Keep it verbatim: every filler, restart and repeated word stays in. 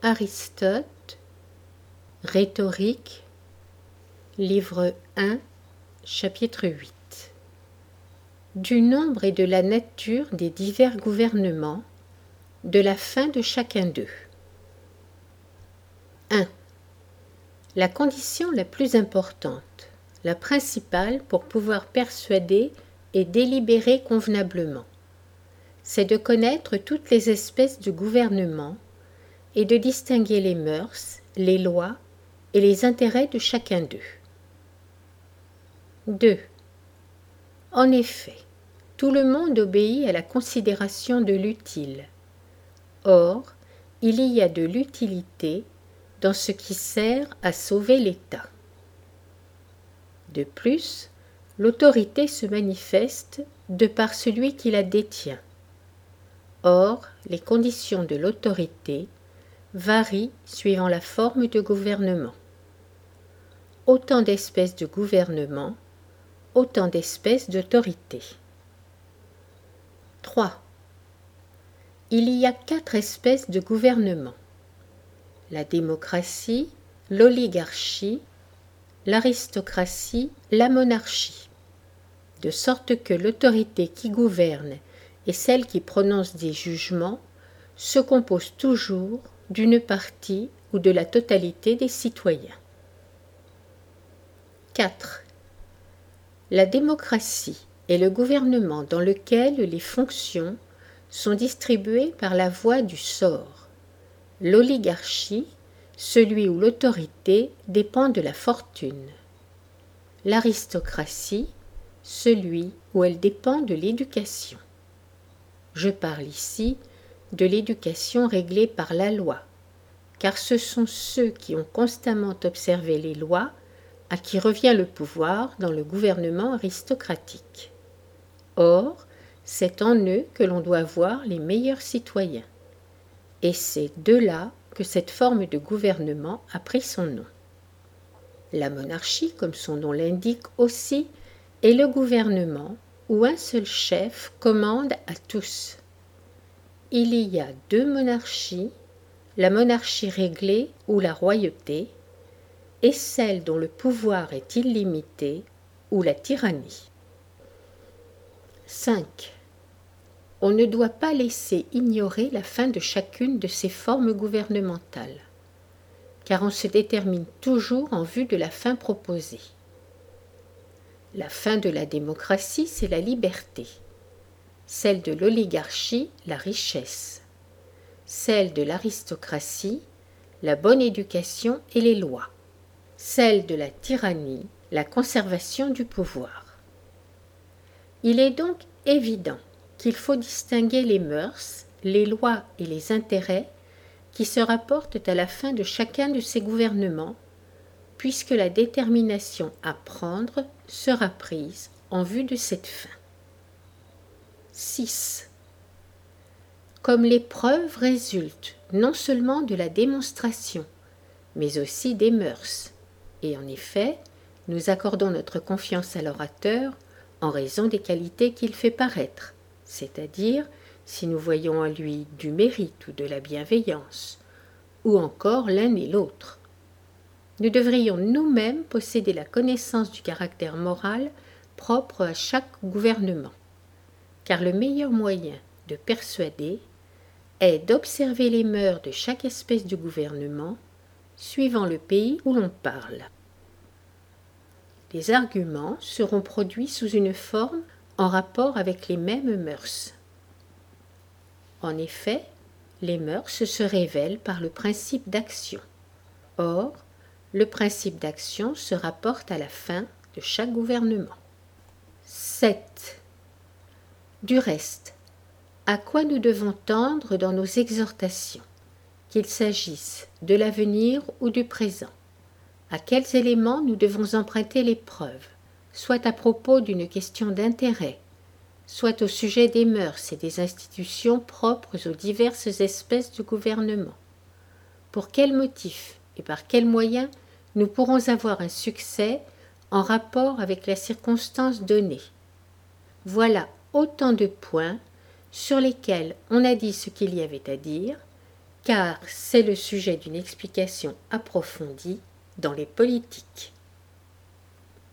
Aristote, Rhétorique, livre un, chapitre huit. Du nombre et de la nature des divers gouvernements, de la fin de chacun d'eux. un. La condition la plus importante, la principale pour pouvoir persuader et délibérer convenablement, c'est de connaître toutes les espèces de gouvernement et de distinguer les mœurs, les lois et les intérêts de chacun d'eux. deux. En effet, tout le monde obéit à la considération de l'utile. Or, il y a de l'utilité dans ce qui sert à sauver l'État. De plus, l'autorité se manifeste de par celui qui la détient. Or, les conditions de l'autorité varient suivant la forme de gouvernement. Autant d'espèces de gouvernement, autant d'espèces d'autorité. trois. Il y a quatre espèces de gouvernement: la démocratie, l'oligarchie, l'aristocratie, la monarchie, de sorte que l'autorité qui gouverne et celle qui prononce des jugements se composent toujours d'une partie ou de la totalité des citoyens. quatre. La démocratie est le gouvernement dans lequel les fonctions sont distribuées par la voie du sort. L'oligarchie, celui où l'autorité dépend de la fortune. L'aristocratie, celui où elle dépend de l'éducation. Je parle ici de l'éducation réglée par la loi, car ce sont ceux qui ont constamment observé les lois à qui revient le pouvoir dans le gouvernement aristocratique. Or, c'est en eux que l'on doit voir les meilleurs citoyens. Et c'est de là que cette forme de gouvernement a pris son nom. La monarchie, comme son nom l'indique aussi, est le gouvernement où un seul chef commande à tous. Il y a deux monarchies, la monarchie réglée ou la royauté, et celle dont le pouvoir est illimité ou la tyrannie. cinq. On ne doit pas laisser ignorer la fin de chacune de ces formes gouvernementales, car on se détermine toujours en vue de la fin proposée. La fin de la démocratie, c'est la liberté. Celle de l'oligarchie, la richesse. Celle de l'aristocratie, la bonne éducation et les lois. Celle de la tyrannie, la conservation du pouvoir. Il est donc évident qu'il faut distinguer les mœurs, les lois et les intérêts qui se rapportent à la fin de chacun de ces gouvernements, puisque la détermination à prendre sera prise en vue de cette fin. six. Comme les preuves résultent non seulement de la démonstration, mais aussi des mœurs, et en effet, nous accordons notre confiance à l'orateur en raison des qualités qu'il fait paraître, c'est-à-dire si nous voyons en lui du mérite ou de la bienveillance, ou encore l'un et l'autre. Nous devrions nous-mêmes posséder la connaissance du caractère moral propre à chaque gouvernement, car le meilleur moyen de persuader est d'observer les mœurs de chaque espèce de gouvernement suivant le pays où l'on parle. Les arguments seront produits sous une forme en rapport avec les mêmes mœurs. En effet, les mœurs se révèlent par le principe d'action. Or, le principe d'action se rapporte à la fin de chaque gouvernement. sept. Du reste, à quoi nous devons tendre dans nos exhortations, qu'il s'agisse de l'avenir ou du présent? À quels éléments nous devons emprunter les preuves, soit à propos d'une question d'intérêt, soit au sujet des mœurs et des institutions propres aux diverses espèces de gouvernement? Pour quels motifs et par quels moyens nous pourrons avoir un succès en rapport avec la circonstance donnée? Voilà autant de points sur lesquels on a dit ce qu'il y avait à dire car c'est le sujet d'une explication approfondie dans les politiques.